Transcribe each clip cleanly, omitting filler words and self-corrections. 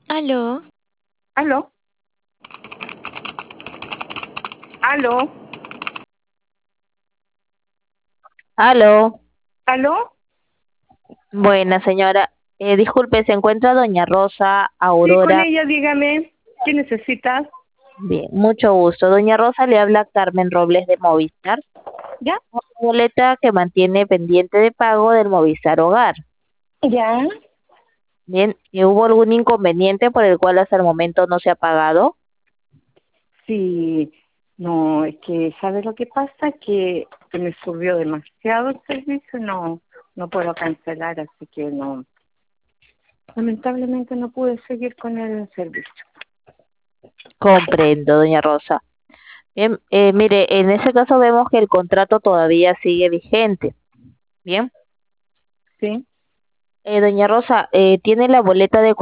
Aló, Aló, aló, Aló, aló. buena señora. Disculpe, ¿se encuentra doña Rosa Sí, con Aurora? ella, dígame, ¿qué necesitas? Bien, mucho gusto. Doña Rosa le habla Carmen Robles de Movistar. ¿Ya? Una boleta que mantiene pendiente de pago del Movistar Hogar. ¿Ya? Bien, ¿y hubo algún inconveniente por el cual hasta el momento no se ha pagado? Sí, no, es que, ¿sabes lo que pasa? Que me subió demasiado el servicio, no puedo cancelar, así que no, lamentablemente no pude seguir con el servicio. Comprendo, doña Rosa. Bien, mire, en ese caso vemos que el contrato todavía sigue vigente. Bien, ¿Sí? doña Rosa, tiene la boleta de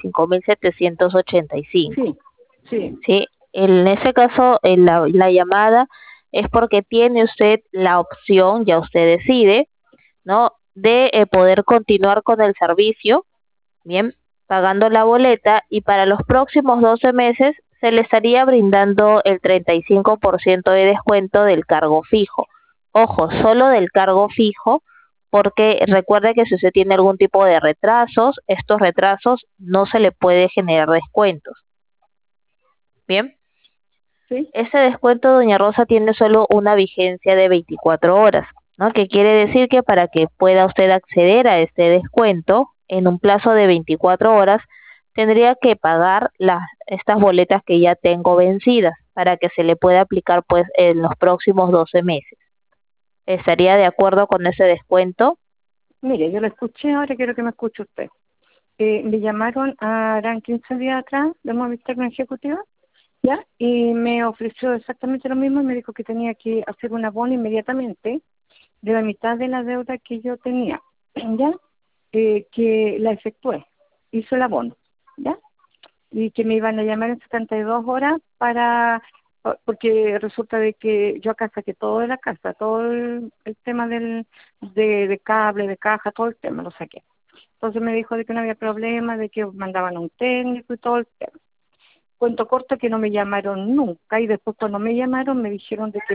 45.785. Sí, sí, Sí, en ese caso la llamada es porque tiene usted la opción, ya usted decide, ¿no? De poder continuar con el servicio, bien, pagando la boleta y para los próximos 12 meses se le estaría brindando el 35% de descuento del cargo fijo. Ojo, solo del cargo fijo, porque recuerde que si usted tiene algún tipo de retrasos, estos retrasos no se le puede generar descuentos. Bien. sí. Ese descuento, doña Rosa, tiene solo una vigencia de 24 horas, ¿no? Que quiere decir que para que pueda usted acceder a este descuento en un plazo de 24 horas, tendría que pagar estas boletas que ya tengo vencidas para que se le pueda aplicar pues en los próximos 12 meses. ¿Estaría de acuerdo con ese descuento? Mire, yo lo escuché, ahora quiero que me escuche usted. Me llamaron harán 15 días atrás de Movistar Ejecutiva, ¿ya? Y me ofreció exactamente lo mismo y me dijo que tenía que hacer un abono inmediatamente de la mitad de la deuda que yo tenía, ¿ya? Que la efectué, hizo el abono, ¿ya? Y que me iban a llamar en 72 horas porque resulta de que yo acá saqué todo de la casa, todo el tema de cable, de caja, todo el tema lo saqué. Entonces me dijo de que no había problema, de que mandaban a un técnico y todo el tema. Cuento corto que no me llamaron nunca y después cuando me llamaron me dijeron de que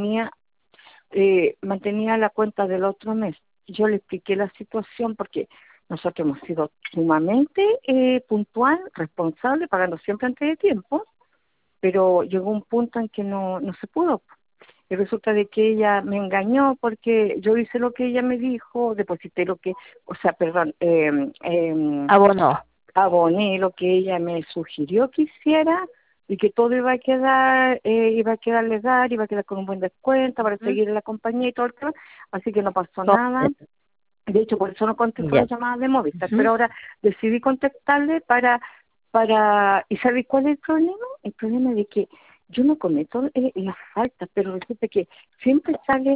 mantenía la cuenta del otro mes. Yo le expliqué la situación porque nosotros hemos sido sumamente puntual, responsable, pagando siempre antes de tiempo, pero llegó un punto en que no se pudo. Y resulta de que ella me engañó porque yo hice lo que ella me dijo, deposité lo que, o sea, perdón, Abono. aboné lo que ella me sugirió que hiciera y que todo iba a quedar legal, iba a quedar con un buen descuento para ¿Mm? seguir en la compañía y todo el tema, así que no pasó nada. Comprendo. De hecho, por eso no contesto Ya. las llamadas de Movistar, Ujú. pero ahora decidí contestarle ¿y sabes cuál es el problema? El problema es de que yo no cometo las faltas, pero resulta que siempre sale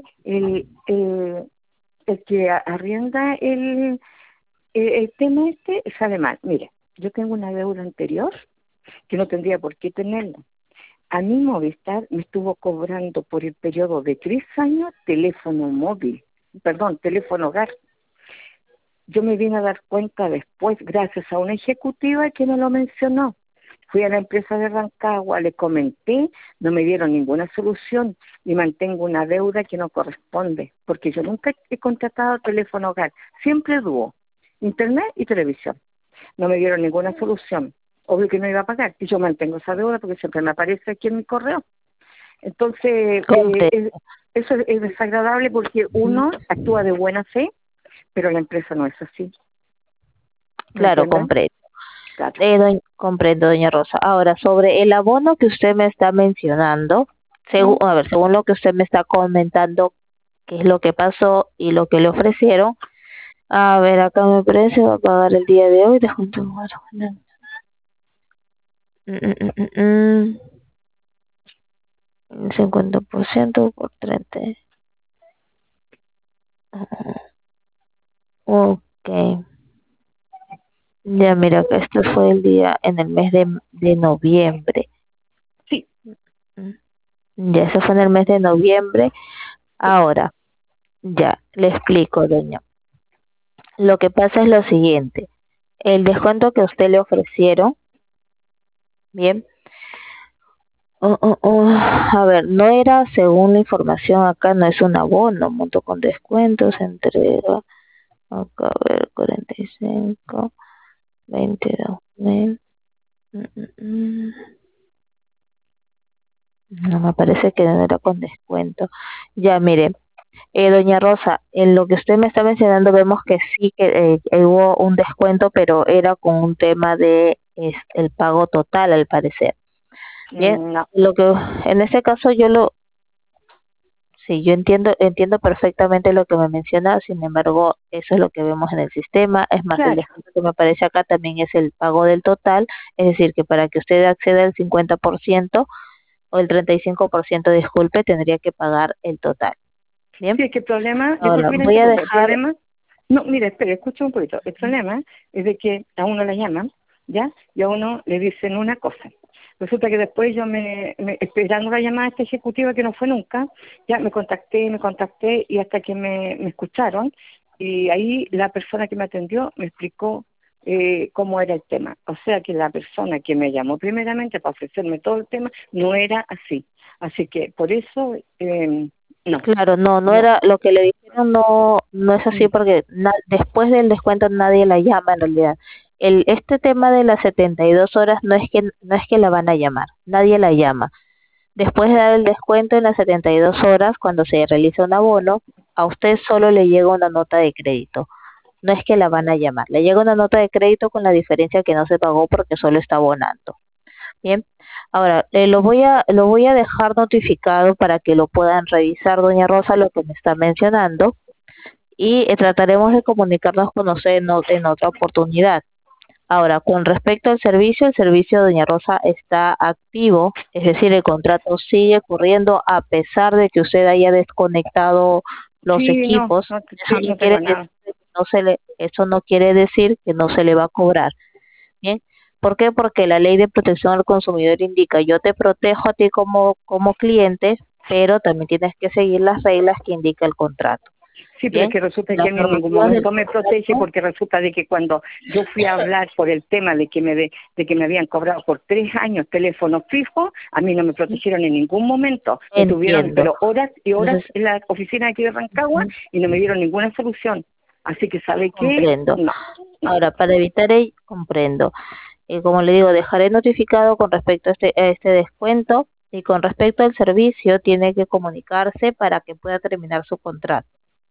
el que arrienda el tema sale mal. Mire, yo tengo una deuda anterior que no tendría por qué tenerla. A mí Movistar me estuvo cobrando por el periodo de 3 años teléfono móvil, perdón, teléfono hogar. Yo me vine a dar cuenta después, gracias a una ejecutiva que me lo mencionó. Fui a la empresa de Rancagua, le comenté, no me dieron ninguna solución y mantengo una deuda que no corresponde, porque yo nunca he contratado teléfono hogar, siempre dúo, internet y televisión. No me dieron ninguna solución, obvio que no iba a pagar, y yo mantengo esa deuda porque siempre me aparece aquí en mi correo. Entonces, Comprendo. eso es desagradable porque Ujú. uno actúa de buena fe, pero la empresa no es así, ¿me Claro, entienden? comprendo. Claro. Comprendo, doña Rosa. Ahora, sobre el abono que usted me está mencionando, ¿Mm? a ver, según lo que usted me está comentando, qué es lo que pasó y lo que le ofrecieron. A ver, acá me parece, va a pagar el día de hoy. Un 50% por 30. Ok. Ya, mira, que esto fue el día en el mes de noviembre. Sí, Ya, eso fue en el mes de noviembre. sí, Ahora, ya, le explico, doña. Lo que pasa es lo siguiente. El descuento que a usted le ofrecieron, Bien. A ver, no era según la información acá, no es un abono, monto con descuentos, entrega, acá a ver, 45, 22.000. No me parece que no era con descuento. Ya, mire, doña Rosa, en lo que usted me está mencionando vemos que sí que hubo un descuento, pero era con un tema de el pago total, al parecer. Bien, No. lo que en ese caso sí, yo entiendo perfectamente lo que me menciona, sin embargo, eso es lo que vemos en el sistema. Es más, el Claro. descuento que me aparece acá también es el pago del total, es decir, que para que usted acceda al 50% o el 35%, disculpe, tendría que pagar el total. Bien, Sí, es que el problema, ahora disculpe que le voy a interrumpa, el dejar. problema, no, mire, espere, escucha un poquito. El problema es de que a uno le llaman, ¿ya? Y a uno le dicen una cosa. Resulta que después yo esperando la llamada esta ejecutiva que no fue nunca, ya me contacté y hasta que me escucharon y ahí la persona que me atendió me explicó cómo era el tema. O sea que la persona que me llamó primeramente para ofrecerme todo el tema no era así. Así que por eso, no. Claro, no No, era lo que le dijeron, no es así porque después del descuento nadie la llama en realidad. Este tema de las 72 horas no es que la van a llamar, nadie la llama. Después de dar el descuento en las 72 horas, cuando se realiza un abono, a usted solo le llega una nota de crédito. No es que la van a llamar, le llega una nota de crédito con la diferencia que no se pagó porque solo está abonando. Bien, ahora lo voy a dejar notificado para que lo puedan revisar, doña Rosa, lo que me está mencionando, y trataremos de comunicarnos con usted en otra oportunidad. Ahora, con respecto al servicio, el servicio de doña Rosa está activo, es decir, el contrato sigue corriendo a pesar de que usted haya desconectado los sí, no, equipos. no, Eso no no quiere tengo decir nada. que eso no quiere decir que no se le va a cobrar. Bien, ¿por qué? Porque la ley de protección al consumidor indica, yo te protejo a ti como cliente, pero también tienes que seguir las reglas que indica el contrato. Sí, pero es Bien, que resulta que las a mí en ningún normativas del momento me protege contrato. porque resulta de que cuando yo fui a hablar por el tema de que de que me habían cobrado por 3 años teléfono fijo, a mí no me protegieron en ningún momento. Me tuvieron, Entiendo. pero horas y horas Entonces, en la oficina de aquí de Rancagua ujú, y no me dieron ninguna solución. Así que, ¿sabe qué? comprendo. No, no. Ahora, para evitar ello, comprendo. Como le digo, dejaré notificado con respecto a este descuento, y con respecto al servicio, tiene que comunicarse para que pueda terminar su contrato.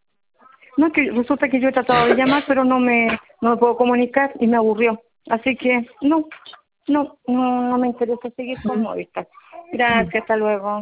No, que resulta que yo he tratado de llamar, pero no me puedo comunicar y me aburrió. Así que, no me interesa seguir con Movistar. Gracias, hasta luego.